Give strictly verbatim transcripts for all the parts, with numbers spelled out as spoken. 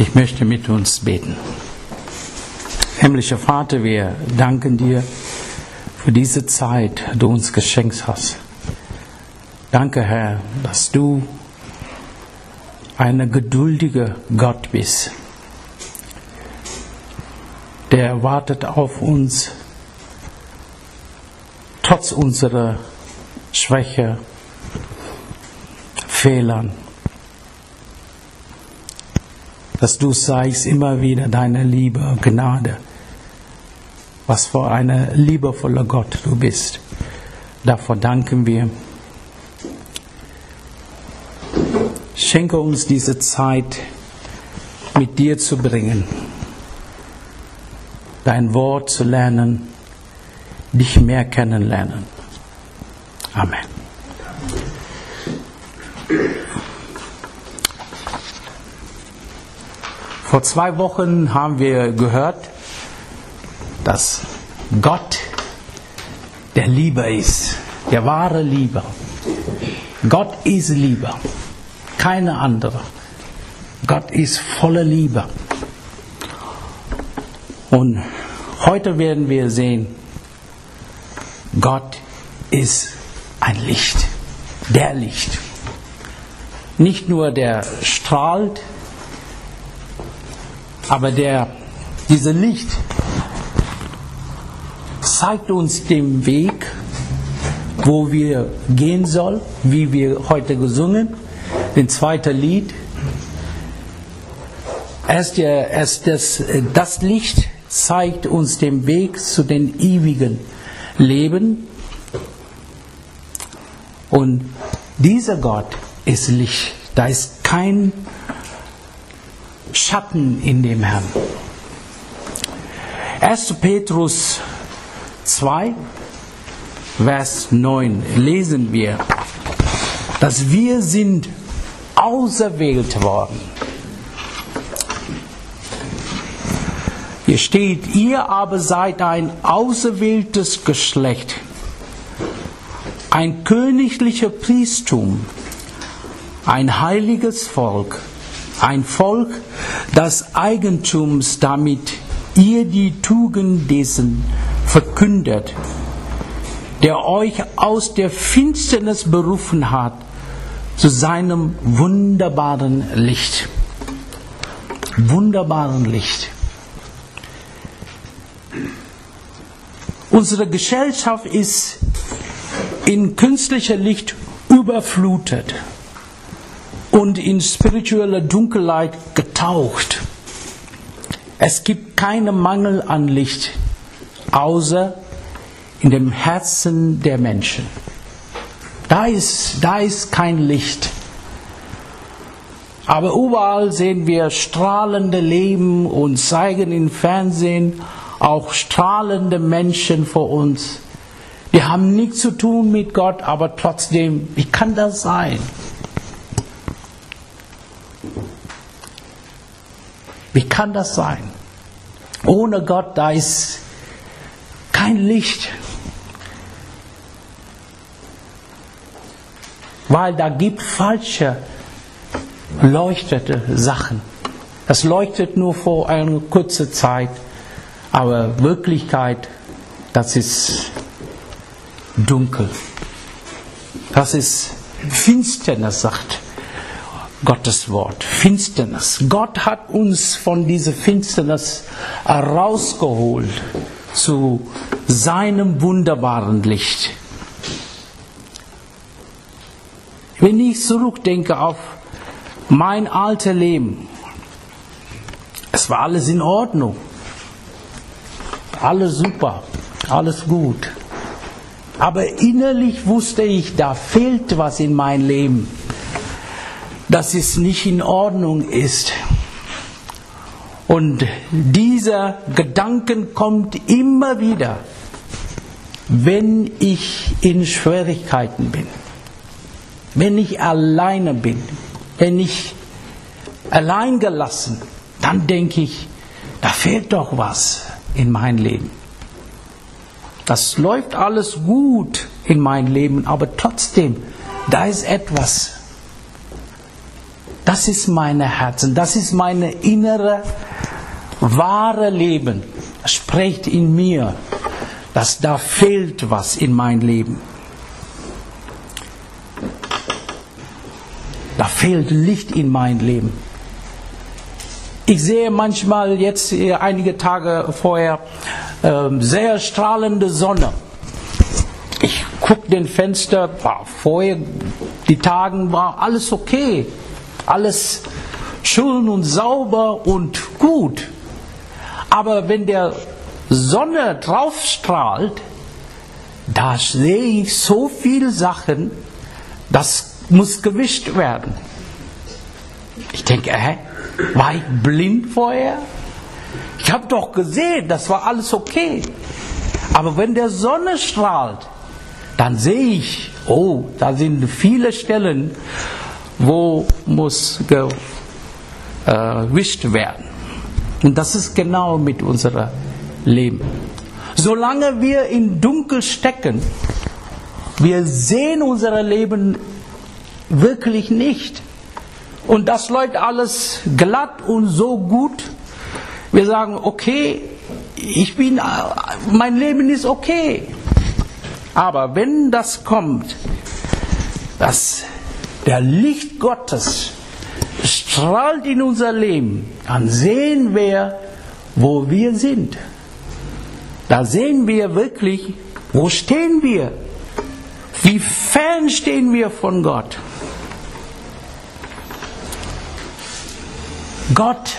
Ich möchte mit uns beten. Himmlischer Vater, wir danken dir für diese Zeit, die du uns geschenkt hast. Danke, Herr, dass du ein geduldiger Gott bist, der wartet auf uns, trotz unserer Schwäche, Fehlern. Dass du zeigst immer wieder deine Liebe und Gnade. Was für ein liebevoller Gott du bist. Dafür danken wir. Schenke uns diese Zeit, mit dir zu bringen, dein Wort zu lernen, dich mehr kennenlernen. Amen. Vor zwei Wochen haben wir gehört, dass Gott der Liebe ist, der wahre Liebe. Gott ist Liebe, keine andere. Gott ist voller Liebe. Und heute werden wir sehen, Gott ist ein Licht, der Licht. Nicht nur der strahlt, aber der, dieses Licht zeigt uns den Weg, wo wir gehen sollen, wie wir heute gesungen, den zweiten Lied. Erst, der, erst das, das Licht zeigt uns den Weg zu dem ewigen Leben. Und dieser Gott ist Licht. Da ist kein Schatten in dem Herrn. erster Petrus zwei, Vers neun lesen wir, dass wir sind auserwählt worden. Hier steht, ihr aber seid ein auserwähltes Geschlecht, ein königlicher Priestertum, ein heiliges Volk, ein Volk des Eigentums, damit ihr die Tugend dessen verkündet, der euch aus der Finsternis berufen hat, zu seinem wunderbaren Licht. Wunderbaren Licht. Unsere Gesellschaft ist in künstlicher Licht überflutet und in spirituelle Dunkelheit getaucht. Es gibt keinen Mangel an Licht, außer in dem Herzen der Menschen. Da ist, da ist kein Licht. Aber überall sehen wir strahlende Leben und zeigen im Fernsehen auch strahlende Menschen vor uns. Die haben nichts zu tun mit Gott, aber trotzdem, wie kann das sein? Wie kann das sein? Ohne Gott, da ist kein Licht. Weil da gibt falsche, leuchtete Sachen. Das leuchtet nur vor einer kurzen Zeit, aber Wirklichkeit, das ist dunkel. Das ist Finsternis, sagt Gottes Wort. Finsternis. Gott hat uns von dieser Finsternis herausgeholt zu seinem wunderbaren Licht. Wenn ich zurückdenke auf mein altes Leben, es war alles in Ordnung. Alles super, alles gut. Aber innerlich wusste ich, da fehlt was in meinem Leben, dass es nicht in Ordnung ist. Und dieser Gedanken kommt immer wieder, wenn ich in Schwierigkeiten bin, wenn ich alleine bin, wenn ich allein gelassen, dann denke ich, da fehlt doch was in meinem Leben. Das läuft alles gut in meinem Leben, aber trotzdem, da ist etwas. Das ist mein Herzen, das ist meine innere, wahre Leben. Spricht in mir, dass da fehlt was in mein Leben. Da fehlt Licht in mein Leben. Ich sehe manchmal jetzt einige Tage vorher äh, sehr strahlende Sonne. Ich gucke den Fenster, war vorher, die Tagen war alles okay. Alles schön und sauber und gut. Aber wenn der Sonne drauf strahlt, da sehe ich so viele Sachen, das muss gewischt werden. Ich denke, hä? War ich blind vorher? Ich habe doch gesehen, das war alles okay. Aber wenn der Sonne strahlt, dann sehe ich, oh, da sind viele Stellen, wo muss gewischt werden. Und das ist genau mit unserem Leben. Solange wir im Dunkel stecken, wir sehen unser Leben wirklich nicht. Und das läuft alles glatt und so gut. Wir sagen, okay, ich bin, mein Leben ist okay. Aber wenn das kommt, dass der Licht Gottes strahlt in unser Leben, dann sehen wir, wo wir sind. Da sehen wir wirklich, wo stehen wir? Wie fern stehen wir von Gott? Gott,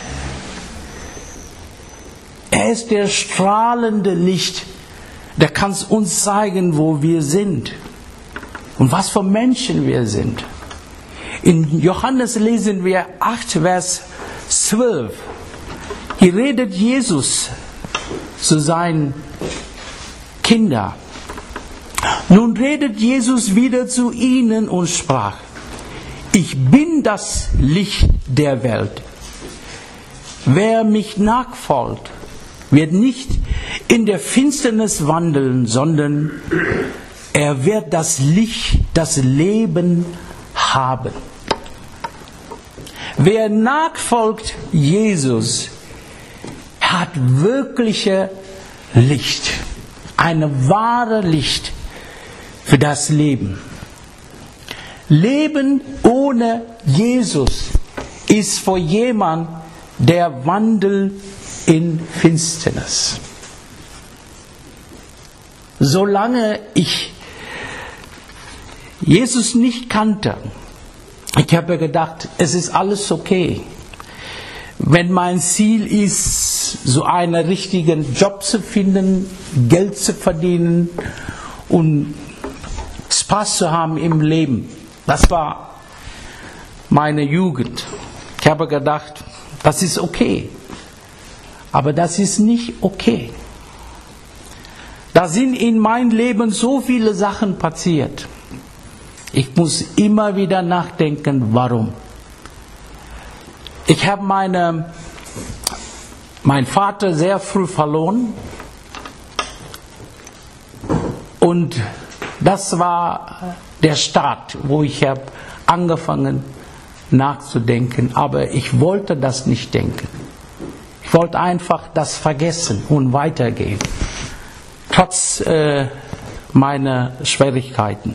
er ist der strahlende Licht, der kann uns zeigen, wo wir sind und was für Menschen wir sind. In Johannes lesen wir acht, Vers zwölf. Hier redet Jesus zu seinen Kindern. Nun redet Jesus wieder zu ihnen und sprach: Ich bin das Licht der Welt. Wer mich nachfolgt, wird nicht in der Finsternis wandeln, sondern er wird das Licht, das Leben haben. Wer nachfolgt Jesus, hat wirkliche Licht, eine wahre Licht für das Leben. Leben ohne Jesus ist für jemanden, der wandelt in Finsternis. Solange ich Jesus nicht kannte, ich habe gedacht, es ist alles okay. Wenn mein Ziel ist, so einen richtigen Job zu finden, Geld zu verdienen und Spaß zu haben im Leben. Das war meine Jugend. Ich habe gedacht, das ist okay. Aber das ist nicht okay. Da sind in meinem Leben so viele Sachen passiert. Ich muss immer wieder nachdenken, warum. Ich habe meine, meinen Vater sehr früh verloren. Und das war der Start, wo ich habe angefangen nachzudenken. Aber ich wollte das nicht denken. Ich wollte einfach das vergessen und weitergehen. Trotz äh, meiner Schwierigkeiten.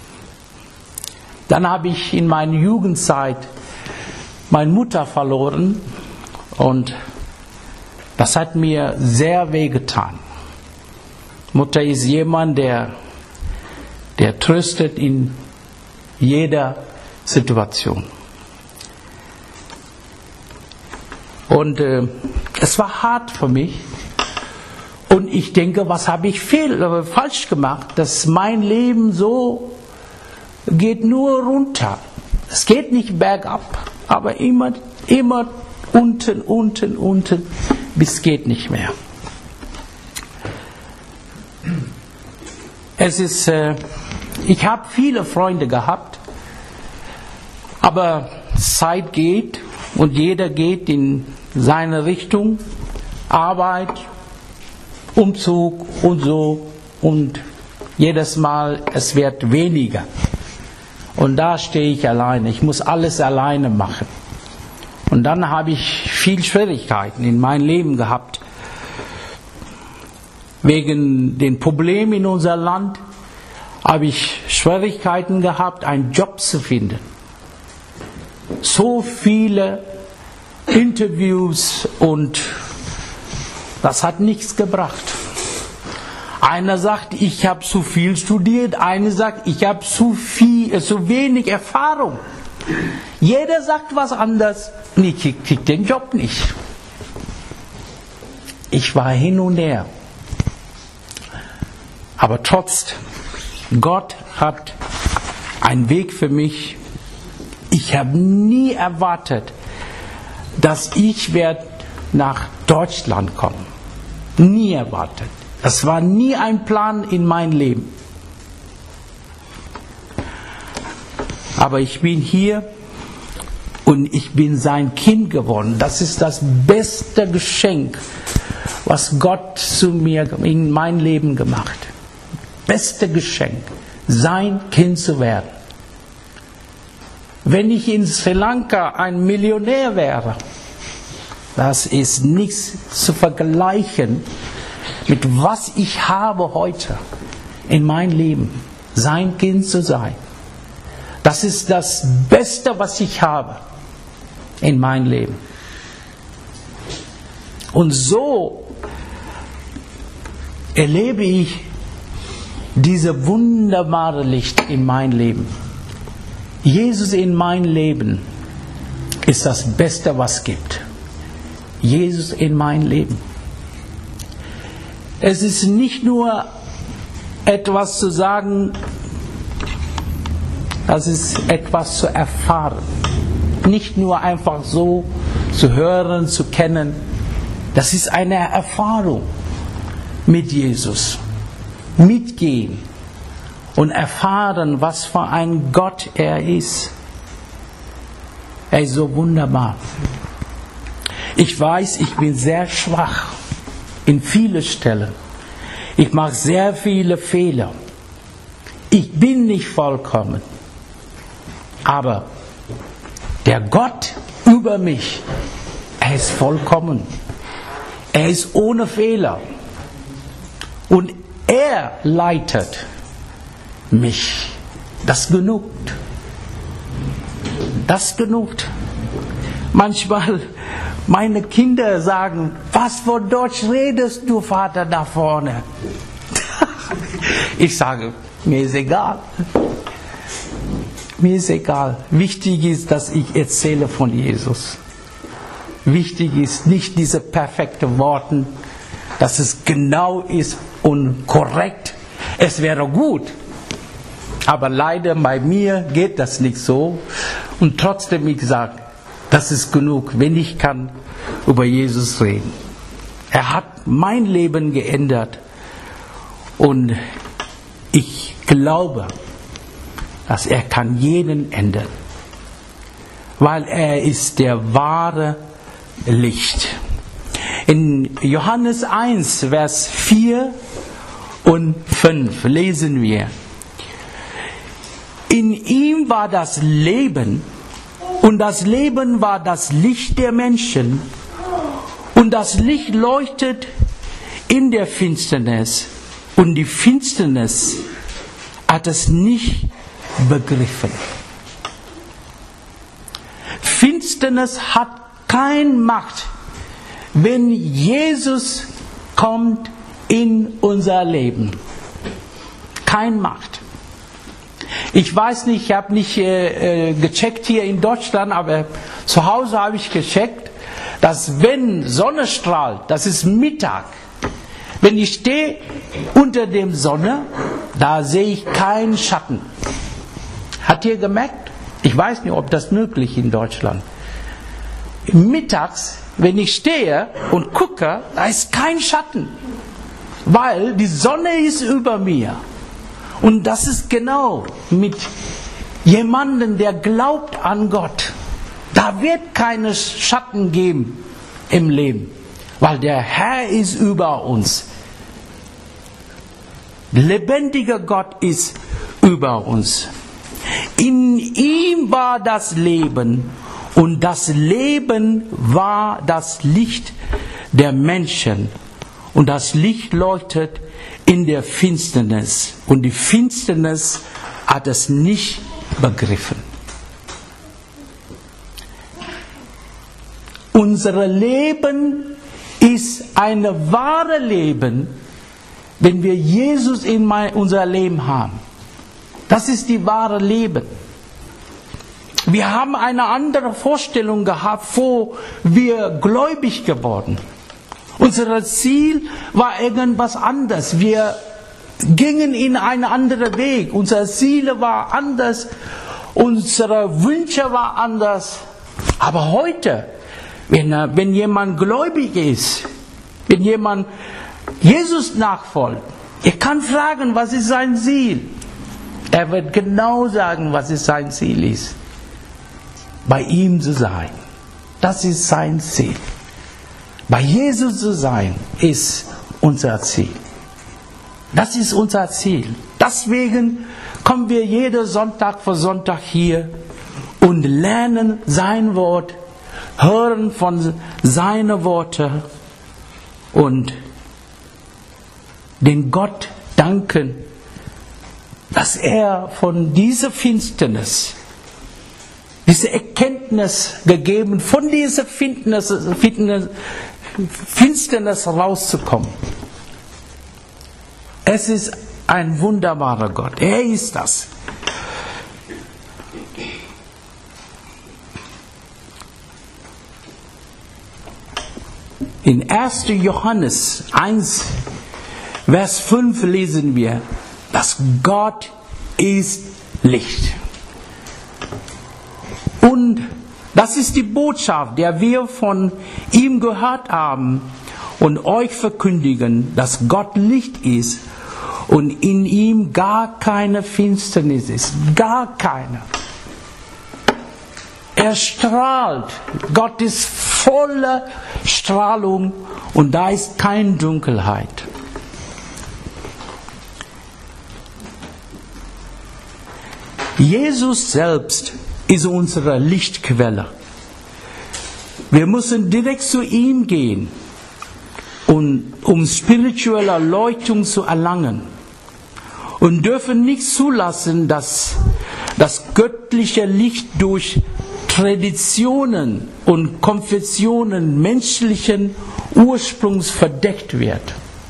Dann habe ich in meiner Jugendzeit meine Mutter verloren und das hat mir sehr wehgetan. Mutter ist jemand, der, der tröstet in jeder Situation. Und äh, es war hart für mich. Und ich denke, was habe ich fehl, äh, falsch gemacht, dass mein Leben so geht nur runter. Es geht nicht bergab, aber immer, immer unten, unten, unten, bis geht nicht mehr. Es ist, äh, ich habe viele Freunde gehabt, aber Zeit geht und jeder geht in seine Richtung, Arbeit, Umzug und so, und jedes Mal es wird weniger. Und da stehe ich alleine. Ich muss alles alleine machen. Und dann habe ich viel Schwierigkeiten in meinem Leben gehabt. Wegen den Problemen in unserem Land habe ich Schwierigkeiten gehabt, einen Job zu finden. So viele Interviews und das hat nichts gebracht. Einer sagt, ich habe zu viel studiert, einer sagt, ich habe zu viel, zu wenig Erfahrung. Jeder sagt was anderes und ich krieg, krieg den Job nicht. Ich war hin und her. Aber trotzdem, Gott hat einen Weg für mich. Ich habe nie erwartet, dass ich werde nach Deutschland kommen. Nie erwartet. Das war nie ein Plan in meinem Leben. Aber ich bin hier und ich bin sein Kind geworden. Das ist das beste Geschenk, was Gott zu mir in mein Leben gemacht hat. Beste Geschenk, sein Kind zu werden. Wenn ich in Sri Lanka ein Millionär wäre, das ist nichts zu vergleichen mit was ich habe heute in meinem Leben, sein Kind zu sein. Das ist das Beste, was ich habe in meinem Leben. Und so erlebe ich diese wunderbare Licht in mein Leben. Jesus in mein Leben ist das Beste, was es gibt. Jesus in mein Leben. Es ist nicht nur etwas zu sagen, das ist etwas zu erfahren. Nicht nur einfach so zu hören, zu kennen. Das ist eine Erfahrung mit Jesus. Mitgehen und erfahren, was für ein Gott er ist. Er ist so wunderbar. Ich weiß, ich bin sehr schwach in vielen Stellen. Ich mache sehr viele Fehler. Ich bin nicht vollkommen. Aber der Gott über mich, er ist vollkommen. Er ist ohne Fehler. Und er leitet mich. Das genügt. Das genügt. Manchmal meine Kinder sagen, was für Deutsch redest du, Vater, da vorne? Ich sage, mir ist egal. Mir ist egal. Wichtig ist, dass ich erzähle von Jesus. Wichtig ist nicht diese perfekten Worte, dass es genau ist und korrekt. Es wäre gut. Aber leider bei mir geht das nicht so. Und trotzdem, ich sage, das ist genug, wenn ich kann über Jesus reden. Er hat mein Leben geändert. Und ich glaube, dass er kann jeden ändern. Weil er ist der wahre Licht. In Johannes eins, Vers vier und fünf lesen wir: In ihm war das Leben, und das Leben war das Licht der Menschen, und das Licht leuchtet in der Finsternis, und die Finsternis hat es nicht begriffen. Finsternis hat keine Macht, wenn Jesus kommt in unser Leben. Keine Macht. Ich weiß nicht, ich habe nicht äh, gecheckt hier in Deutschland, aber zu Hause habe ich gecheckt, dass wenn Sonne strahlt, das ist Mittag, wenn ich stehe unter dem Sonne, da sehe ich keinen Schatten. Hat ihr gemerkt? Ich weiß nicht, ob das möglich ist in Deutschland. Mittags, wenn ich stehe und gucke, da ist kein Schatten, weil die Sonne ist über mir. Und das ist genau mit jemandem, der glaubt an Gott. Da wird keine Schatten geben im Leben, weil der Herr ist über uns. Lebendiger Gott ist über uns. In ihm war das Leben, Und das Leben war das Licht der Menschen. Und das Licht leuchtet in der Finsternis. Und die Finsternis hat es nicht begriffen. Unser Leben ist ein wahres Leben, wenn wir Jesus in unser Leben haben. Das ist die wahre Leben. Wir haben eine andere Vorstellung gehabt, wo wir gläubig geworden. Unser Ziel war irgendwas anderes. Wir gingen in einen anderen Weg. Unser Ziel war anders. Unsere Wünsche waren anders. Aber heute, wenn, wenn jemand gläubig ist, wenn jemand Jesus nachfolgt, er kann fragen, was ist sein Ziel? Er wird genau sagen, was ist sein Ziel ist. Bei ihm zu sein. Das ist sein Ziel. Bei Jesus zu sein, ist unser Ziel. Das ist unser Ziel. Deswegen kommen wir jeden Sonntag für Sonntag hier und lernen sein Wort, hören von seinen Worten und den Gott danken, dass er von dieser Finsternis, diese Erkenntnis gegeben, von dieser Finsternis, Finsternis, Finsternis rauszukommen. Es ist ein wunderbarer Gott. Er ist das. In erster Johannes eins, Vers fünf lesen wir, dass Gott ist Licht. Und das ist die Botschaft, der wir von ihm gehört haben und euch verkündigen, dass Gott Licht ist und in ihm gar keine Finsternis ist. Gar keine. Er strahlt. Gott ist voller Strahlung und da ist keine Dunkelheit. Jesus selbst ist unsere Lichtquelle. Wir müssen direkt zu ihm gehen, und, um spirituelle Erleuchtung zu erlangen. Und dürfen nicht zulassen, dass das göttliche Licht durch Traditionen und Konfessionen menschlichen Ursprungs verdeckt wird.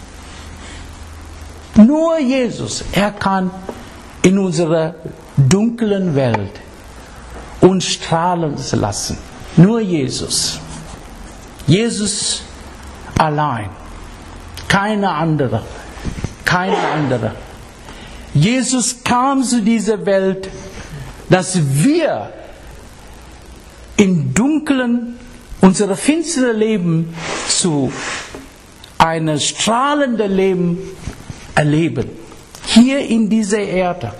Nur Jesus, er kann in unserer dunklen Welt uns strahlen lassen. Nur Jesus. Jesus allein. Keine andere. Keine andere. Jesus kam zu dieser Welt, dass wir im dunklen, unser finsteren Leben zu einem strahlenden Leben erleben. Hier in dieser Erde.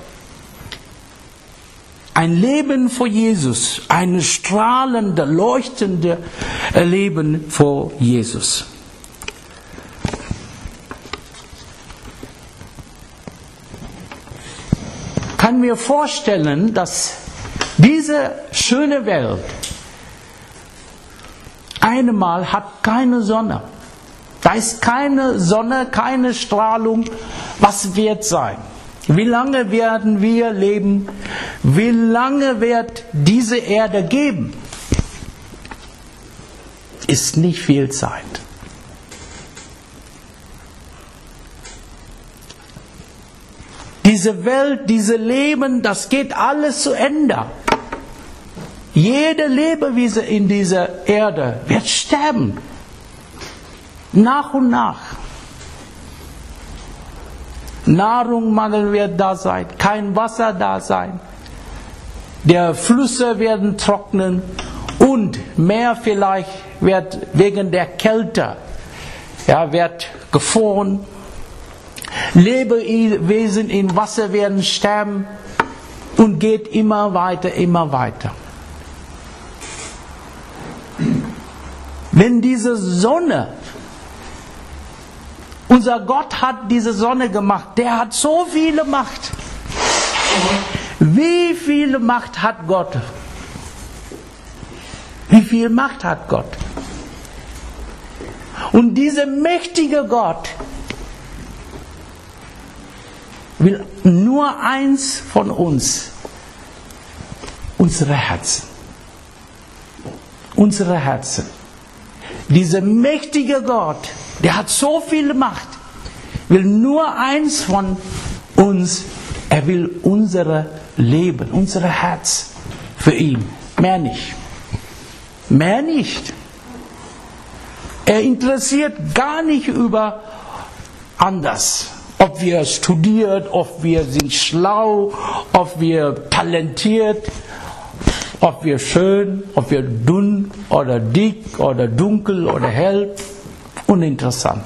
Ein Leben vor Jesus, ein strahlende, leuchtende Leben vor Jesus. Ich kann mir vorstellen, dass diese schöne Welt einmal hat keine Sonne. Da ist keine Sonne, keine Strahlung. Was wird sein? Wie lange werden wir leben? Wie lange wird diese Erde geben? Ist nicht viel Zeit. Diese Welt, dieses Leben, das geht alles zu Ende. Jede Lebewesen in dieser Erde wird sterben. Nach und nach. Nahrungsmangel wird da sein, kein Wasser da sein. Die Flüsse werden trocknen und Meer vielleicht wird wegen der Kälte, ja, wird gefroren. Lebewesen im Wasser werden sterben und geht immer weiter, immer weiter. Wenn diese Sonne, unser Gott hat diese Sonne gemacht, der hat so viele Macht. Wie viel Macht hat Gott? viel Macht hat Gott. Und dieser mächtige Gott will nur eins von uns, unsere Herzen. Unsere Herzen. Dieser mächtige Gott, der hat so viel Macht, will nur eins von uns, er will unser Leben, unser Herz für ihn. Mehr nicht. Mehr nicht. Er interessiert gar nicht über anders. Ob wir studiert, ob wir sind schlau, ob wir talentiert, ob wir schön, ob wir dünn oder dick oder dunkel oder hell. Uninteressant.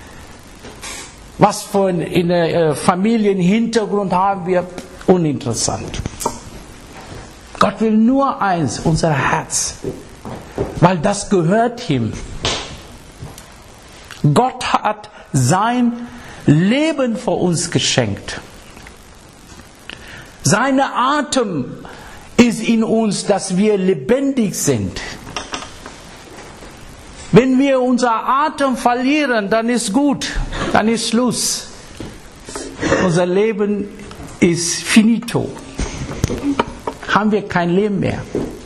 Was für einen äh, Familienhintergrund haben wir? Uninteressant. Gott will nur eins, unser Herz. Weil das gehört ihm. Gott hat sein Leben für uns geschenkt. Seine Atem ist in uns, dass wir lebendig sind. Wenn wir unser Atem verlieren, dann ist gut, dann ist Schluss. Unser Leben ist finito. Haben wir kein Leben mehr.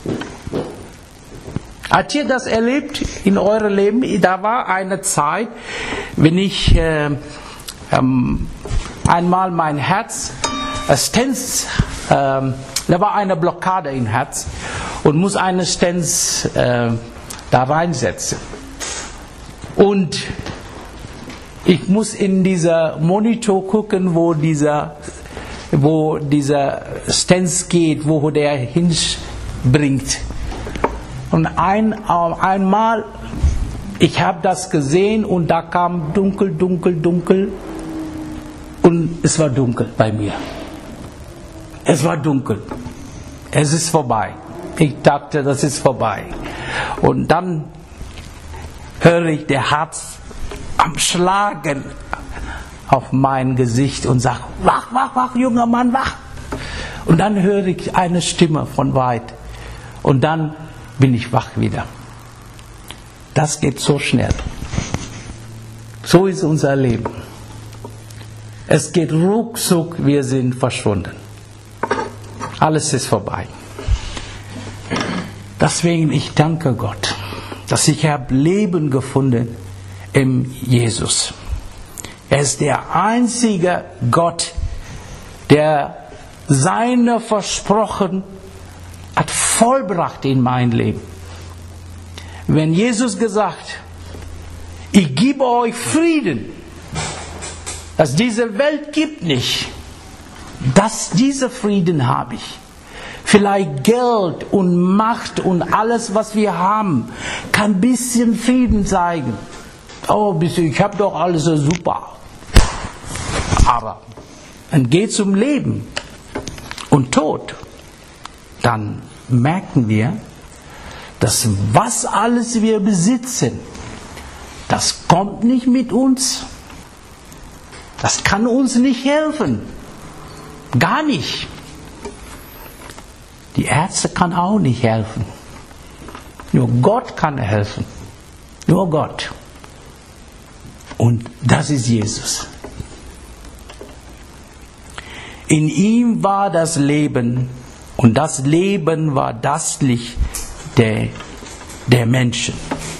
Habt ihr das erlebt in eurem Leben? Da war eine Zeit, wenn ich äh, ähm, einmal mein Herz, äh, Stents, äh, da war eine Blockade im Herz und muss eine Stents äh, da reinsetzen. Und ich muss in dieser Monitor gucken, wo dieser, wo dieser Stents geht, wo der hinbringt. Und ein, einmal, ich habe das gesehen und da kam dunkel, dunkel, dunkel und es war dunkel bei mir. Es war dunkel. Es ist vorbei. Ich dachte, das ist vorbei. Und dann höre ich der Herz am Schlagen auf mein Gesicht und sage, wach, wach, wach, junger Mann, wach. Und dann höre ich eine Stimme von weit. Und dann bin ich wach wieder. Das geht so schnell. So ist unser Leben. Es geht ruckzuck, wir sind verschwunden. Alles ist vorbei. Deswegen, ich danke Gott, dass ich habe Leben gefunden im Jesus. Er ist der einzige Gott, der seine Versprochen hat vollbracht in mein Leben. Wenn Jesus gesagt, ich gebe euch Frieden, dass diese Welt gibt nicht, dass diese Frieden habe ich. Vielleicht Geld und Macht und alles, was wir haben, kann ein bisschen Frieden zeigen. Oh, ich habe doch alles so super. Aber dann geht es um Leben und Tod. Dann merken wir, dass was alles wir besitzen, das kommt nicht mit uns. Das kann uns nicht helfen. Gar nicht. Die Ärzte kann auch nicht helfen. Nur Gott kann helfen. Nur Gott. Und das ist Jesus. In ihm war das Leben und das Leben war das Licht der, der Menschen.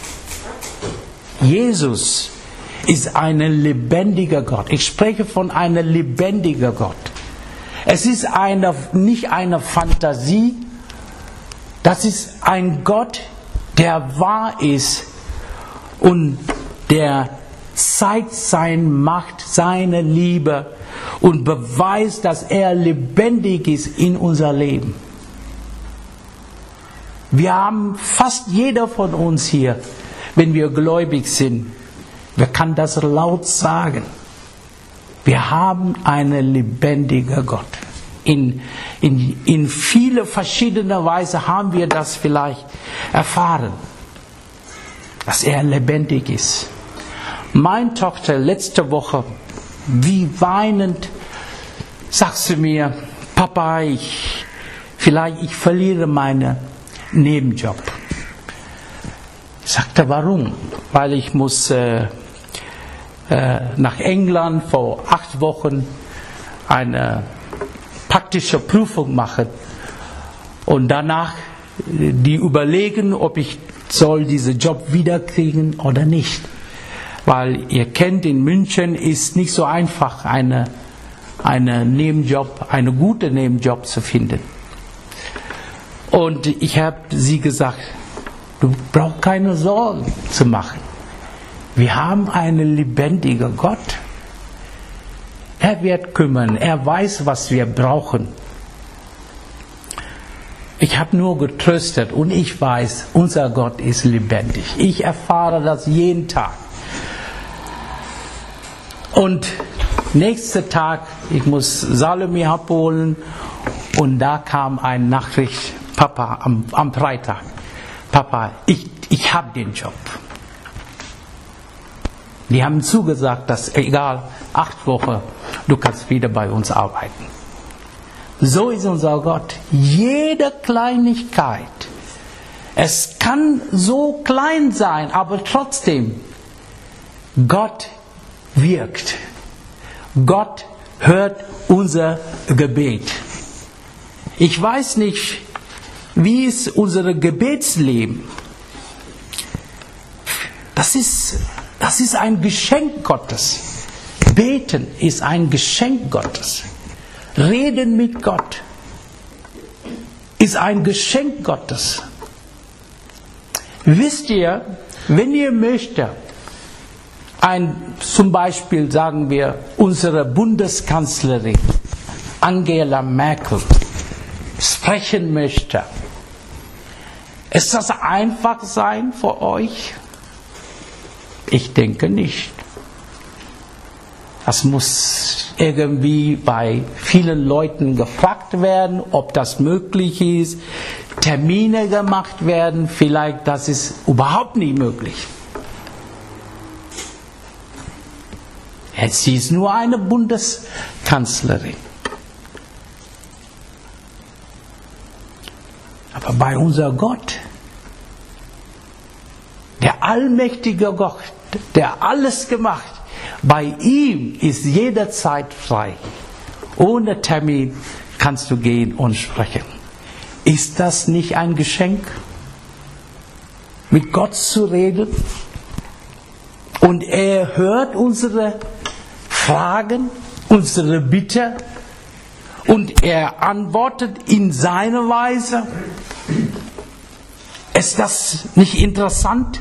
Jesus ist ein lebendiger Gott. Ich spreche von einem lebendigen Gott. Es ist eine, nicht eine Fantasie, das ist ein Gott, der wahr ist und der zeigt seine Macht, seine Liebe und beweist, dass er lebendig ist in unser Leben. Wir haben fast jeder von uns hier, wenn wir gläubig sind, wir können das laut sagen. Wir haben einen lebendigen Gott. In, in, in viele verschiedene Weise haben wir das vielleicht erfahren, dass er lebendig ist. Meine Tochter letzte Woche, wie weinend, sagt sie mir, Papa, ich, vielleicht ich verliere meinen Nebenjob. Sagte, warum? Weil ich muss äh, äh, nach England vor acht Wochen eine praktische Prüfung machen und danach die überlegen, ob ich soll diesen Job wiederkriegen oder nicht. Weil ihr kennt, in München ist nicht so einfach, eine, eine Nebenjob, eine gute Nebenjob zu finden. Und ich habe sie gesagt, du brauchst keine Sorgen zu machen. Wir haben einen lebendigen Gott. Er wird kümmern, er weiß, was wir brauchen. Ich habe nur getröstet und ich weiß, unser Gott ist lebendig. Ich erfahre das jeden Tag. Und nächsten Tag, ich muss Salome abholen und da kam eine Nachricht, Papa, am, am Freitag, Papa, ich, ich habe den Job. Die haben zugesagt, dass egal, acht Wochen, du kannst wieder bei uns arbeiten. So ist unser Gott. Jede Kleinigkeit. Es kann so klein sein, aber trotzdem, Gott wirkt. Gott hört unser Gebet. Ich weiß nicht, wie ist unser Gebetsleben. Das ist, das ist ein Geschenk Gottes. Beten ist ein Geschenk Gottes. Reden mit Gott ist ein Geschenk Gottes. Wisst ihr, wenn ihr möchtet, ein, zum Beispiel sagen wir, unsere Bundeskanzlerin Angela Merkel sprechen möchte, ist das einfach sein für euch? Ich denke nicht. Das muss irgendwie bei vielen Leuten gefragt werden, ob das möglich ist. Termine gemacht werden, vielleicht das ist überhaupt nicht möglich. Sie ist nur eine Bundeskanzlerin. Aber bei unserem Gott, der allmächtige Gott, der alles gemacht, bei ihm ist jederzeit frei. Ohne Termin kannst du gehen und sprechen. Ist das nicht ein Geschenk? Mit Gott zu reden? Und er hört unsere Fragen, unsere Bitte und er antwortet in seiner Weise. Ist das nicht interessant?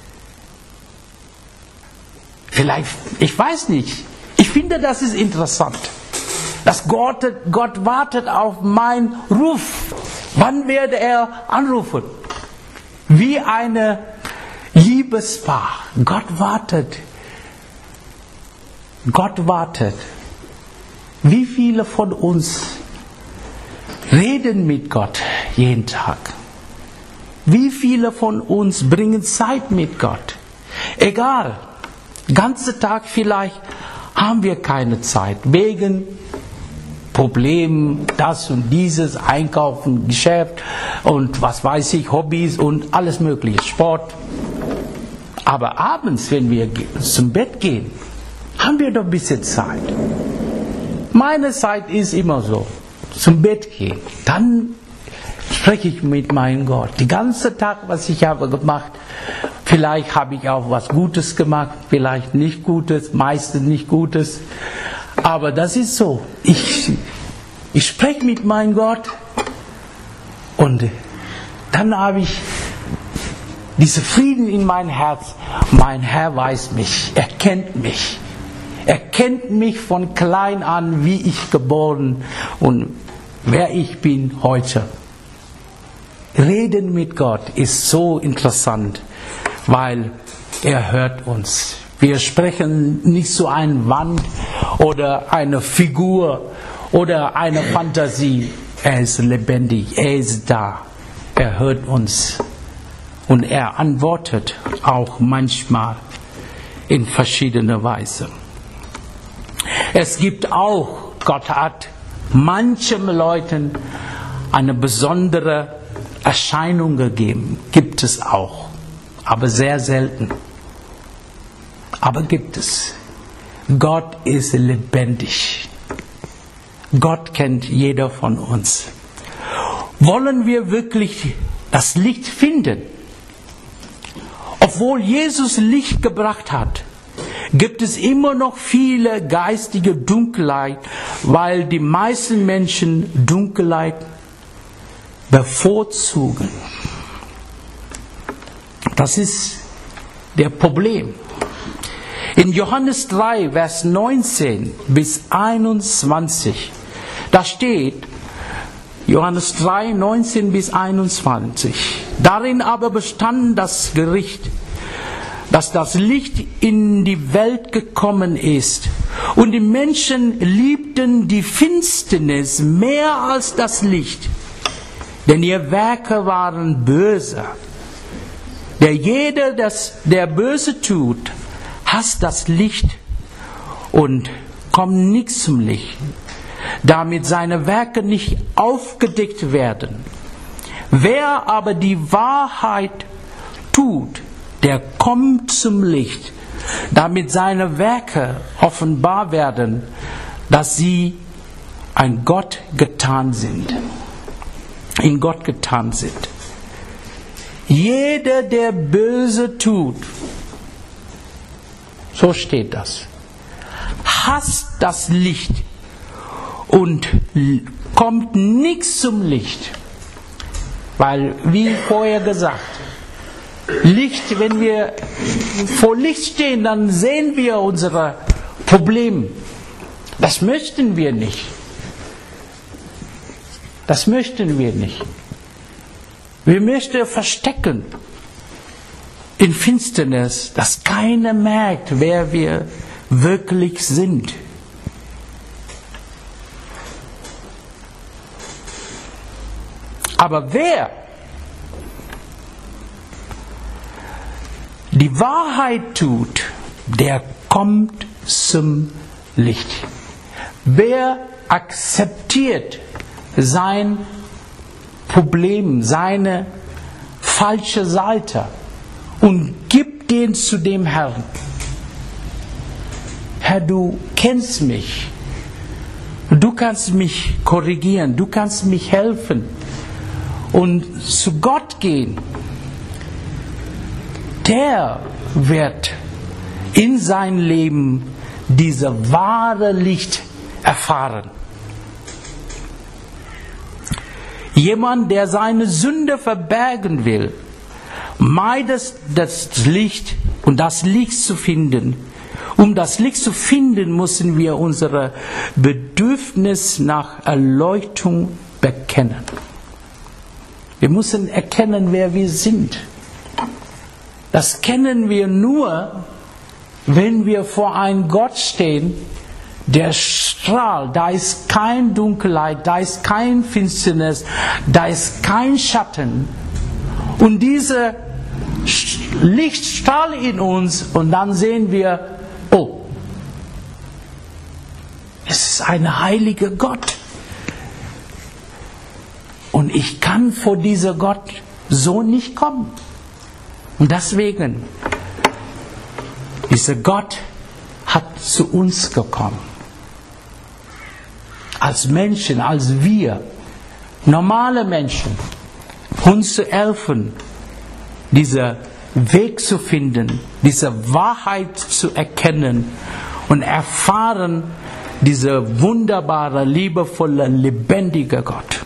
Vielleicht, ich weiß nicht. Ich finde, das ist interessant. Dass Gott, Gott wartet auf meinen Ruf. Wann werde er anrufen? Wie eine Liebespaar. Gott wartet. Gott wartet. Wie viele von uns reden mit Gott jeden Tag? Wie viele von uns bringen Zeit mit Gott? Egal. Den ganzen Tag vielleicht haben wir keine Zeit. Wegen Problemen, das und dieses, Einkaufen, Geschäft und was weiß ich, Hobbys und alles mögliche, Sport. Aber abends, wenn wir zum Bett gehen, haben wir doch ein bisschen Zeit. Meine Zeit ist immer so, zum Bett gehen. Dann spreche ich mit meinem Gott. Den ganzen Tag, was ich habe gemacht, vielleicht habe ich auch was Gutes gemacht, vielleicht nicht Gutes, meistens nicht Gutes. Aber das ist so. Ich, ich spreche mit meinem Gott und dann habe ich diesen Frieden in mein Herz. Mein Herr weiß mich, er kennt mich. Er kennt mich von klein an, wie ich geboren und wer ich bin heute. Reden mit Gott ist so interessant, weil er hört uns. Wir sprechen nicht so eine Wand oder eine Figur oder eine Fantasie. Er ist lebendig, er ist da, er hört uns und er antwortet auch manchmal in verschiedener Weise. Es gibt auch, Gott hat manchen Leuten eine besondere Erscheinung gegeben, gibt es auch. aber sehr selten. Aber gibt es. Gott ist lebendig. Gott kennt jeder von uns. Wollen wir wirklich das Licht finden? Obwohl Jesus Licht gebracht hat, gibt es immer noch viele geistige Dunkelheit, weil die meisten Menschen Dunkelheit bevorzugen. Das ist der Problem. In Johannes drei, Vers neunzehn bis einundzwanzig, da steht, Johannes drei, neunzehn bis einundzwanzig, darin aber bestand das Gericht, dass das Licht in die Welt gekommen ist. Und die Menschen liebten die Finsternis mehr als das Licht, denn ihre Werke waren böse. Der jeder, das, der Böse tut, hasst das Licht und kommt nicht zum Licht, damit seine Werke nicht aufgedeckt werden. Wer aber die Wahrheit tut, der kommt zum Licht, damit seine Werke offenbar werden, dass sie ein Gott getan sind, in Gott getan sind. Jeder, der Böse tut, so steht das, hasst das Licht und kommt nicht zum Licht. Weil, wie vorher gesagt, Licht, wenn wir vor Licht stehen, dann sehen wir unsere Probleme. Das möchten wir nicht. Das möchten wir nicht. Wir möchten verstecken in Finsternis, dass keiner merkt, wer wir wirklich sind. Aber wer die Wahrheit tut, der kommt zum Licht. Wer akzeptiert sein Problem, seine falsche Seite und gibt den zu dem Herrn. Herr, du kennst mich. Du kannst mich korrigieren. Du kannst mich helfen. Und zu Gott gehen. Der wird in sein Leben dieses wahre Licht erfahren. Jemand, der seine Sünde verbergen will, meidet das Licht und das Licht zu finden. Um das Licht zu finden, müssen wir unser Bedürfnis nach Erleuchtung bekennen. Wir müssen erkennen, wer wir sind. Das kennen wir nur, wenn wir vor einem Gott stehen, der strahlt. Da ist kein Dunkelheit, da ist kein Finsternis, da ist kein Schatten. Und diese Licht strahlt in uns und dann sehen wir, oh, es ist ein heiliger Gott. Und ich kann vor dieser Gott so nicht kommen. Und deswegen, dieser Gott hat zu uns gekommen. Als Menschen, als wir, normale Menschen, uns zu helfen, diesen Weg zu finden, diese Wahrheit zu erkennen und erfahren, dieser wunderbare, liebevolle, lebendige Gott.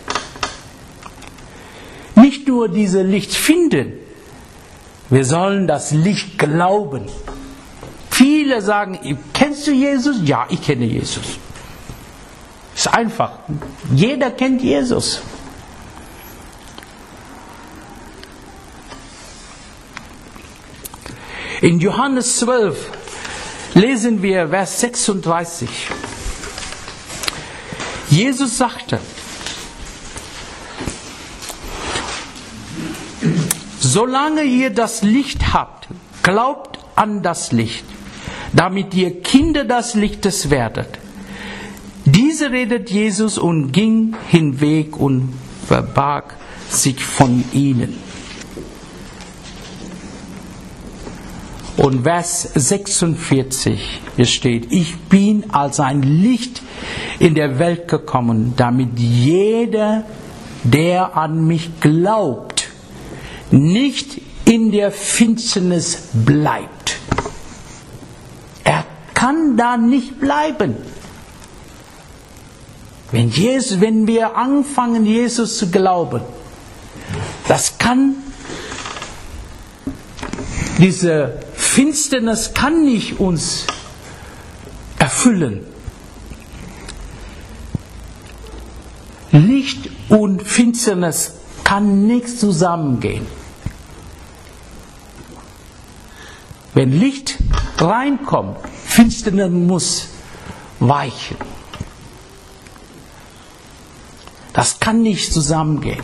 Nicht nur dieses Licht finden, wir sollen das Licht glauben. Viele sagen, kennst du Jesus? Ja, ich kenne Jesus. Ist einfach. Jeder kennt Jesus. In Johannes zwölf lesen wir Vers sechsunddreißig. Jesus sagte, solange ihr das Licht habt, glaubt an das Licht, damit ihr Kinder des Lichtes werdet. Diese redet Jesus und ging hinweg und verbarg sich von ihnen. Und Vers sechsundvierzig, hier steht, ich bin als ein Licht in der Welt gekommen, damit jeder, der an mich glaubt, nicht in der Finsternis bleibt. Er kann da nicht bleiben. Wenn, Jesus, wenn wir anfangen, Jesus zu glauben, das kann, diese Finsternis kann nicht uns erfüllen. Licht und Finsternis kann nicht zusammengehen. Wenn Licht reinkommt, Finsternis muss weichen. Das kann nicht zusammengehen.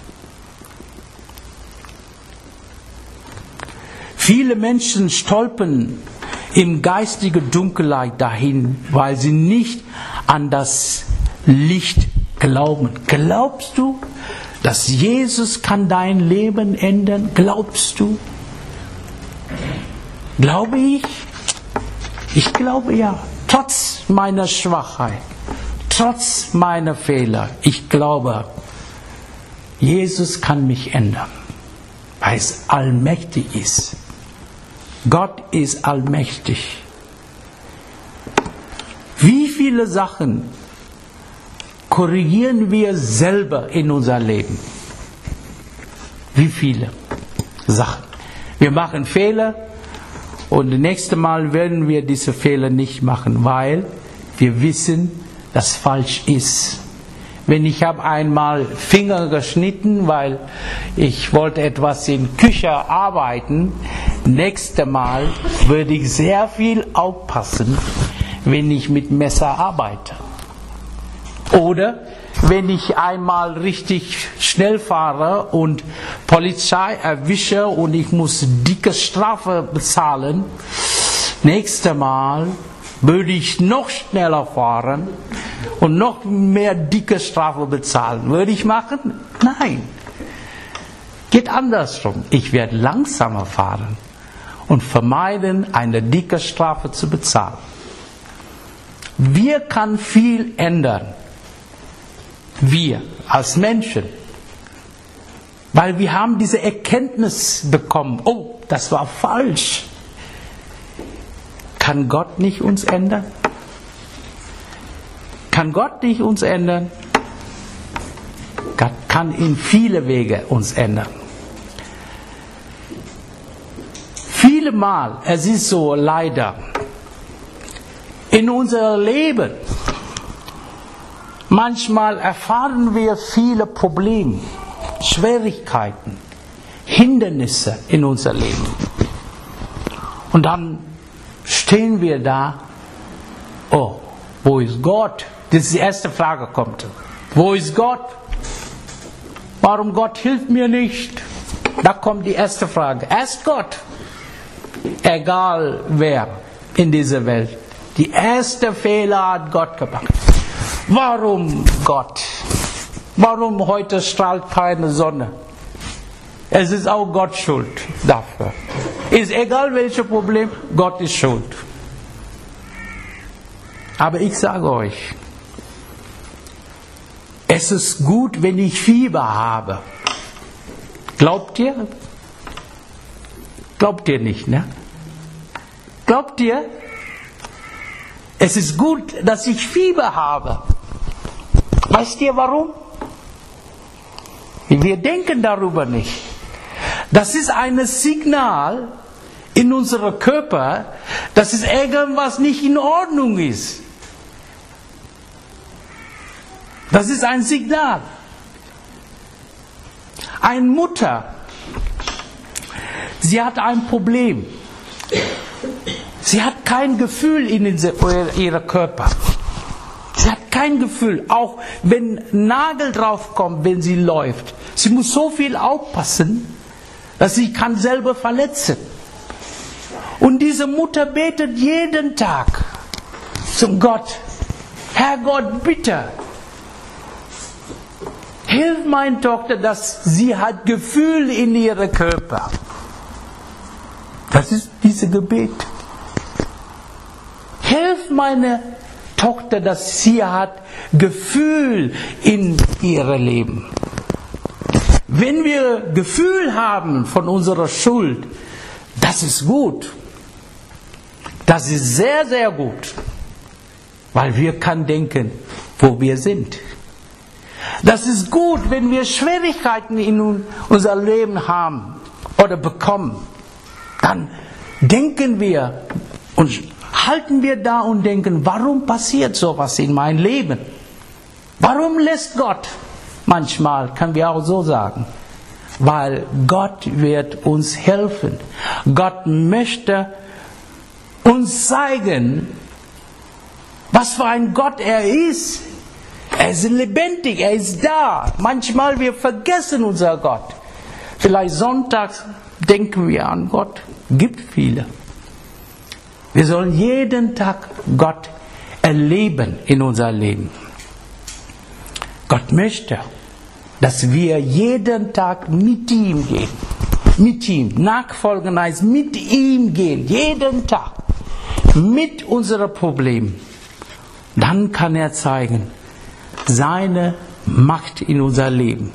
Viele Menschen stolpern im geistigen Dunkelheit dahin, weil sie nicht an das Licht glauben. Glaubst du, dass Jesus kann dein Leben ändern? Glaubst du? Glaube ich? Ich glaube ja. Trotz meiner Schwachheit, trotz meiner Fehler, ich glaube, Jesus kann mich ändern, weil es allmächtig ist. Gott ist allmächtig. Wie viele Sachen korrigieren wir selber in unser Leben? Wie viele Sachen? Wir machen Fehler und das nächste Mal werden wir diese Fehler nicht machen, weil wir wissen, dass es falsch ist. Wenn ich habe einmal Finger geschnitten, weil ich wollte etwas in der Küche arbeiten, nächstes Mal würde ich sehr viel aufpassen, wenn ich mit Messer arbeite. Oder wenn ich einmal richtig schnell fahre und Polizei erwische und ich muss dicke Strafe bezahlen, nächstes Mal würde ich noch schneller fahren und noch mehr dicke Strafe bezahlen. Würde ich machen? Nein. Geht andersrum. Ich werde langsamer fahren und vermeiden, eine dicke Strafe zu bezahlen. Wir können viel ändern. Wir als Menschen. Weil wir haben diese Erkenntnis bekommen. Oh, das war falsch. Kann Gott nicht uns ändern? Kann Gott nicht uns ändern? Gott kann in viele Wege uns ändern. Viele Mal, es ist so leider, in unserem Leben, manchmal erfahren wir viele Probleme, Schwierigkeiten, Hindernisse in unserem Leben. Und dann stehen wir da, oh, wo ist Gott? Das ist die erste Frage, kommt. Wo ist Gott? Warum Gott hilft mir nicht? Da kommt die erste Frage. Erst Gott. Egal wer in dieser Welt. Die erste Fehler hat Gott gemacht. Warum Gott? Warum heute strahlt keine Sonne? Es ist auch Gott schuld dafür. Ist egal welches Problem, Gott ist schuld. Aber ich sage euch, es ist gut, wenn ich Fieber habe. Glaubt ihr? Glaubt ihr nicht, ne? Glaubt ihr? Es ist gut, dass ich Fieber habe. Weißt ihr warum? Wir denken darüber nicht. Das ist ein Signal in unserem Körper, dass es irgendwas nicht in Ordnung ist. Das ist ein Signal. Eine Mutter, sie hat ein Problem. Sie hat kein Gefühl in ihrem Körper. Sie hat kein Gefühl, auch wenn Nagel draufkommt, wenn sie läuft. Sie muss so viel aufpassen, dass sie kann selber verletzen. Und diese Mutter betet jeden Tag zum Gott. Herr Gott, bitte, hilf meine Tochter, dass sie hat Gefühl in ihrem Körper. Das ist die dieses Gebet. Hilf meine Tochter, dass sie hat Gefühl in ihrem Leben. Wenn wir Gefühl haben von unserer Schuld, das ist gut. Das ist sehr, sehr gut. Weil wir können denken, wo wir sind. Das ist gut, wenn wir Schwierigkeiten in unser Leben haben oder bekommen. Dann denken wir und halten wir da und denken, warum passiert sowas in meinem Leben? Warum lässt Gott? Manchmal können wir auch so sagen, weil Gott wird uns helfen. Gott möchte uns zeigen, was für ein Gott er ist. Er ist lebendig, er ist da. Manchmal wir vergessen unser Gott. Vielleicht sonntags denken wir an Gott. Gibt viele. Wir sollen jeden Tag Gott erleben in unser Leben. Gott möchte, dass wir jeden Tag mit ihm gehen. Mit ihm. Nachfolgen heißt mit ihm gehen. Jeden Tag. Mit unseren Problemen. Dann kann er zeigen, seine Macht in unser Leben.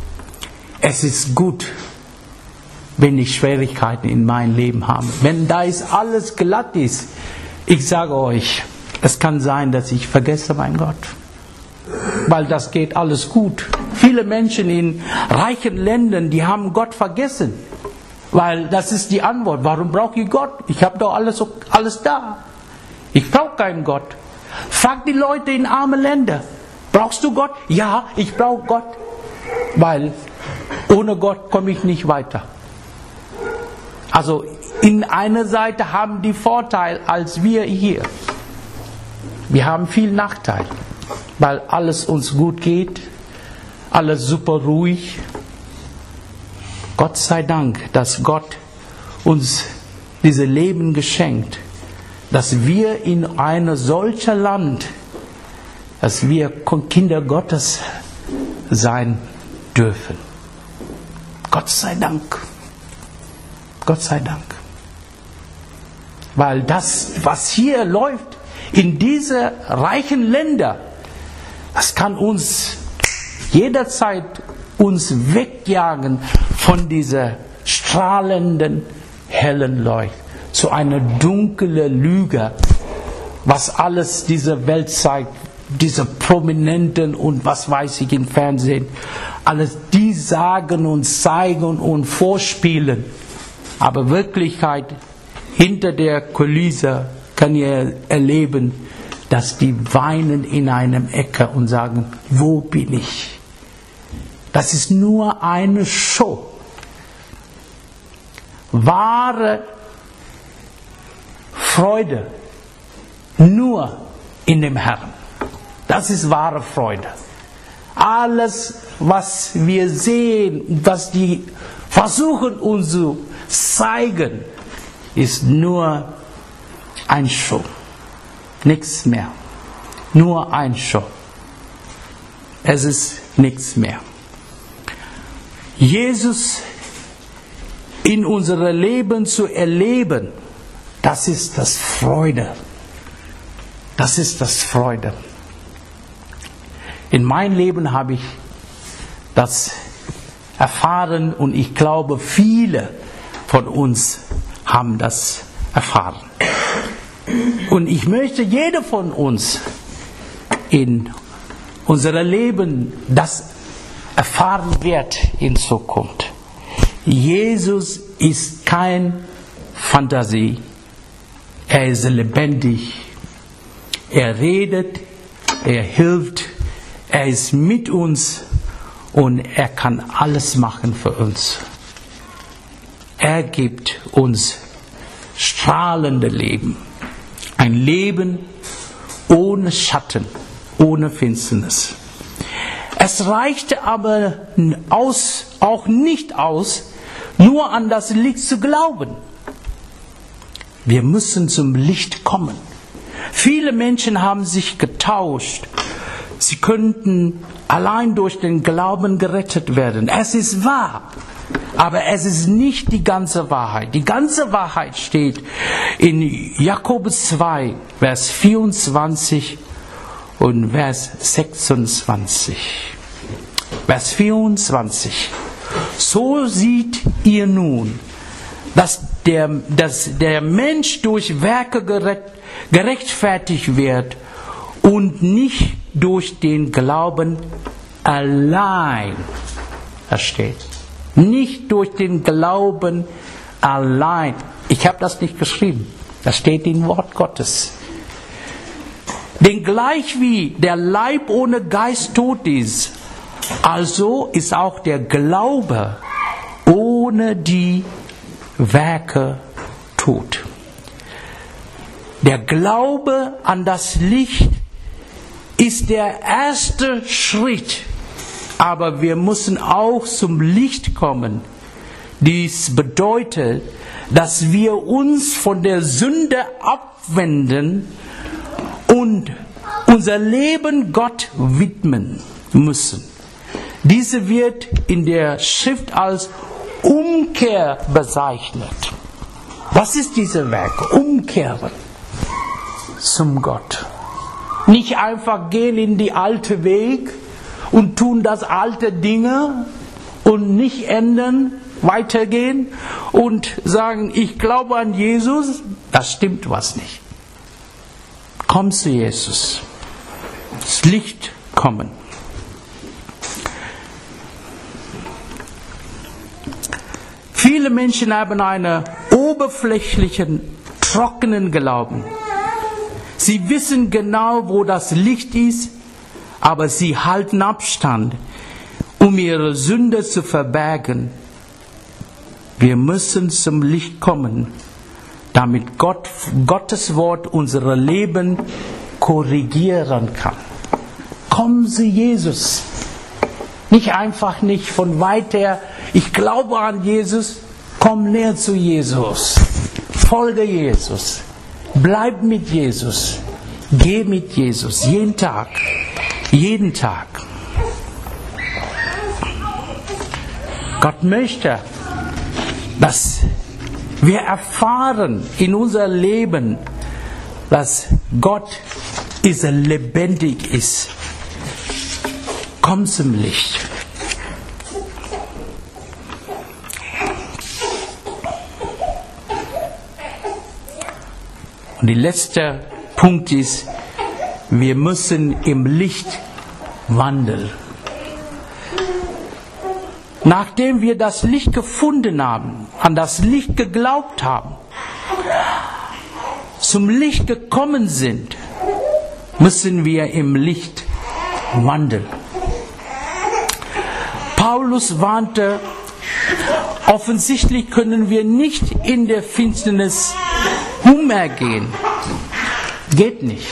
Es ist gut, wenn ich Schwierigkeiten in meinem Leben habe. Wenn da ist alles glatt ist, ich sage euch, es kann sein, dass ich vergesse meinen Gott. Weil das geht alles gut. Viele Menschen in reichen Ländern, die haben Gott vergessen. Weil das ist die Antwort. Warum brauche ich Gott? Ich habe doch alles, alles da. Ich brauche keinen Gott. Frag die Leute in armen Ländern. Brauchst du Gott? Ja, ich brauche Gott. Weil ohne Gott komme ich nicht weiter. Also in einer Seite haben die Vorteil als wir hier. Wir haben viel Nachteil, weil alles uns gut geht, alles super ruhig. Gott sei Dank, dass Gott uns dieses Leben geschenkt, dass wir in einem solchen Land, dass wir Kinder Gottes sein dürfen. Gott sei Dank. Gott sei Dank. Weil das, was hier läuft, in diese reichen Länder, das kann uns jederzeit uns wegjagen von dieser strahlenden, hellen Leuchte zu einer dunklen Lüge, was alles diese Welt zeigt, diese Prominenten und was weiß ich im Fernsehen, alles die sagen und zeigen und vorspielen. Aber Wirklichkeit, hinter der Kulisse kann ihr erleben, dass die weinen in einem Ecke und sagen, wo bin ich? Das ist nur eine Show. Wahre Freude nur in dem Herrn. Das ist wahre Freude. Alles, was wir sehen, was die versuchen uns zu zeigen, ist nur ein Show. Nichts mehr. Nur ein Show. Es ist nichts mehr. Jesus in unserem Leben zu erleben, das ist das Freude. Das ist das Freude. In meinem Leben habe ich das erfahren und ich glaube, viele von uns haben das erfahren. Und ich möchte jeder von uns in unserem Leben das erfahren wird in Zukunft. Jesus ist kein Fantasie. Er ist lebendig. Er redet, er hilft, er ist mit uns und er kann alles machen für uns. Er gibt uns strahlende Leben. Ein Leben ohne Schatten, ohne Finsternis. Es reichte aber aus, auch nicht aus, nur an das Licht zu glauben. Wir müssen zum Licht kommen. Viele Menschen haben sich getauscht. Sie könnten allein durch den Glauben gerettet werden. Es ist wahr. Aber es ist nicht die ganze Wahrheit. Die ganze Wahrheit steht in Jakobus zwei, Vers vierundzwanzig und Vers sechsundzwanzig. Vers vierundzwanzig. So seht ihr nun, dass der, dass der Mensch durch Werke gerecht, gerechtfertigt wird und nicht durch den Glauben allein. Das steht. Nicht durch den Glauben allein. Ich habe das nicht geschrieben. Das steht im Wort Gottes. Denn gleich wie der Leib ohne Geist tot ist, also ist auch der Glaube ohne die Werke tot. Der Glaube an das Licht ist der erste Schritt, aber wir müssen auch zum Licht kommen. Dies bedeutet, dass wir uns von der Sünde abwenden und unser Leben Gott widmen müssen. Diese wird in der Schrift als Umkehr bezeichnet. Was ist diese Werk? Umkehren zum Gott. Nicht einfach gehen in die alte Weg und tun das alte Dinge und nicht ändern, weitergehen und sagen, ich glaube an Jesus. Das stimmt was nicht. Komm zu Jesus. Das Licht kommen. Viele Menschen haben einen oberflächlichen, trockenen Glauben. Sie wissen genau, wo das Licht ist, aber sie halten Abstand, um ihre Sünde zu verbergen. Wir müssen zum Licht kommen, damit Gott, Gottes Wort unser Leben korrigieren kann. Kommen Sie Jesus. Nicht einfach nicht von weit her, ich glaube an Jesus, komm näher zu Jesus. Folge Jesus. Bleib mit Jesus. Geh mit Jesus. Jeden Tag. Jeden Tag. Gott möchte, dass wir erfahren in unser Leben, dass Gott ist, lebendig ist. Komm zum Licht. Und der letzte Punkt ist, wir müssen im Licht wandeln. Nachdem wir das Licht gefunden haben, an das Licht geglaubt haben, zum Licht gekommen sind, müssen wir im Licht wandeln. Paulus warnte, offensichtlich können wir nicht in der Finsternis umhergehen. Geht nicht.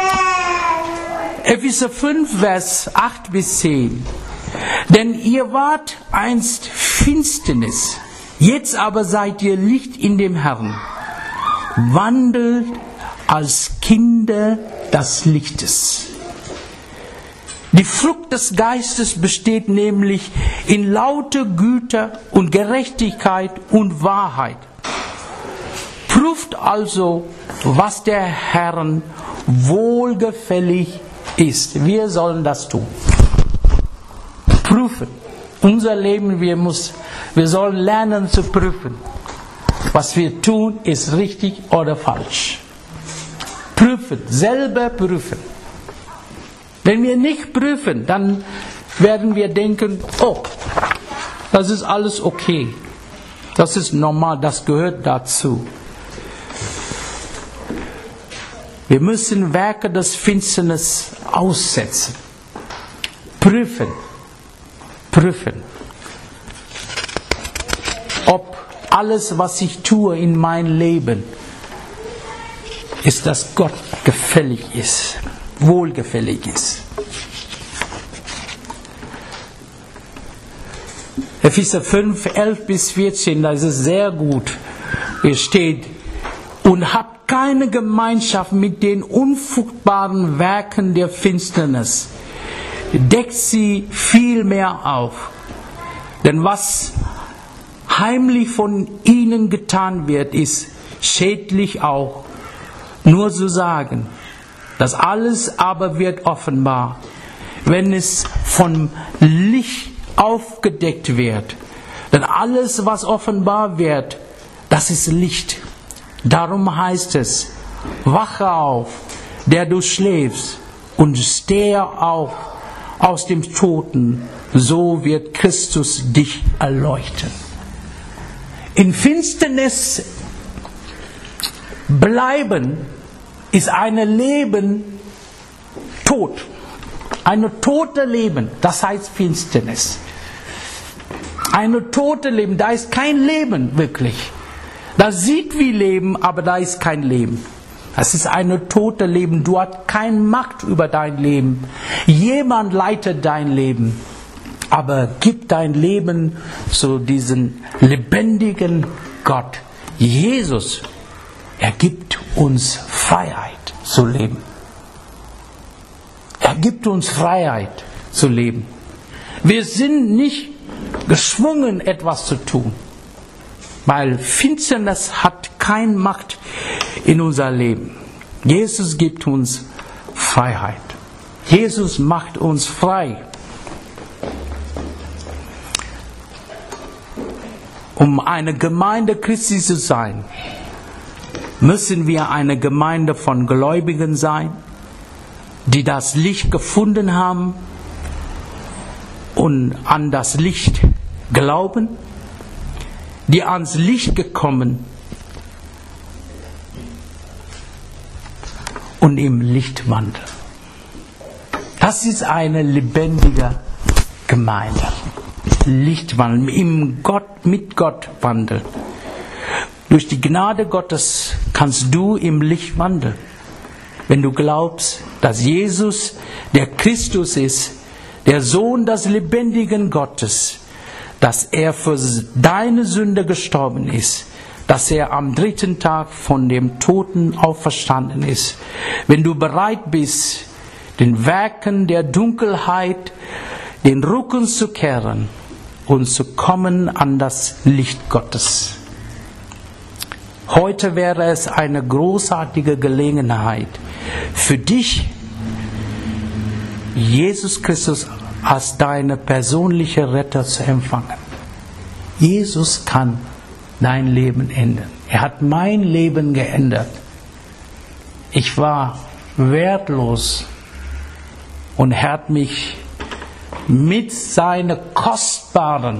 Epheser fünf, Vers acht bis zehn. Denn ihr wart einst Finsternis, jetzt aber seid ihr Licht in dem Herrn. Wandelt als Kinder des Lichtes. Die Frucht des Geistes besteht nämlich in lauter Güte und Gerechtigkeit und Wahrheit. Prüft also, was der Herrn wohlgefällig ist. Wir sollen das tun. Prüfen. Unser Leben, wir, muss, wir sollen lernen zu prüfen. Was wir tun, ist richtig oder falsch. Prüfen, selber prüfen. Wenn wir nicht prüfen, dann werden wir denken, oh, das ist alles okay. Das ist normal, das gehört dazu. Wir müssen Werke des Finsternis aussetzen. Prüfen. Prüfen. Ob alles, was ich tue in meinem Leben, ist, dass Gott gefällig ist, wohlgefällig ist. Epheser fünf, elf bis vierzehn, da ist es sehr gut. Hier steht, und habt keine Gemeinschaft mit den unfruchtbaren Werken der Finsternis. Deckt sie vielmehr auf. Denn was heimlich von ihnen getan wird, ist schädlich auch. Nur zu sagen, das alles aber wird offenbar, wenn es vom Licht aufgedeckt wird. Denn alles, was offenbar wird, das ist Licht. Darum heißt es, wache auf, der du schläfst, und stehe auf aus dem Toten, so wird Christus dich erleuchten. In Finsternis bleiben ist ein Leben tot. Ein tote Leben, das heißt Finsternis. Ein tote Leben, da ist kein Leben wirklich. Das sieht wie Leben, aber da ist kein Leben. Das ist ein totes Leben. Du hast keine Macht über dein Leben. Jemand leitet dein Leben. Aber gib dein Leben zu diesem lebendigen Gott. Jesus, er gibt uns Freiheit zu leben. Er gibt uns Freiheit zu leben. Wir sind nicht gezwungen, etwas zu tun. Weil Finsternis hat keine Macht in unser Leben. Jesus gibt uns Freiheit. Jesus macht uns frei. Um eine Gemeinde Christi zu sein, müssen wir eine Gemeinde von Gläubigen sein, die das Licht gefunden haben und an das Licht glauben, die ans Licht gekommen und im Licht wandeln. Das ist eine lebendige Gemeinde. Licht wandeln, im Gott, mit Gott wandeln. Durch die Gnade Gottes kannst du im Licht wandeln. Wenn du glaubst, dass Jesus der Christus ist, der Sohn des lebendigen Gottes, dass er für deine Sünde gestorben ist, dass er am dritten Tag von dem Toten auferstanden ist. Wenn du bereit bist, den Werken der Dunkelheit den Rücken zu kehren und zu kommen an das Licht Gottes. Heute wäre es eine großartige Gelegenheit für dich, Jesus Christus als deine persönliche Retter zu empfangen. Jesus kann dein Leben ändern. Er hat mein Leben geändert. Ich war wertlos und er hat mich mit seinem kostbaren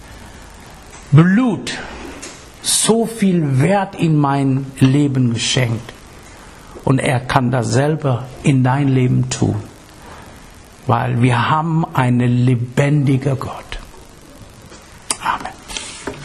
Blut so viel Wert in mein Leben geschenkt. Und er kann das selber in dein Leben tun. Weil wir haben einen lebendigen Gott.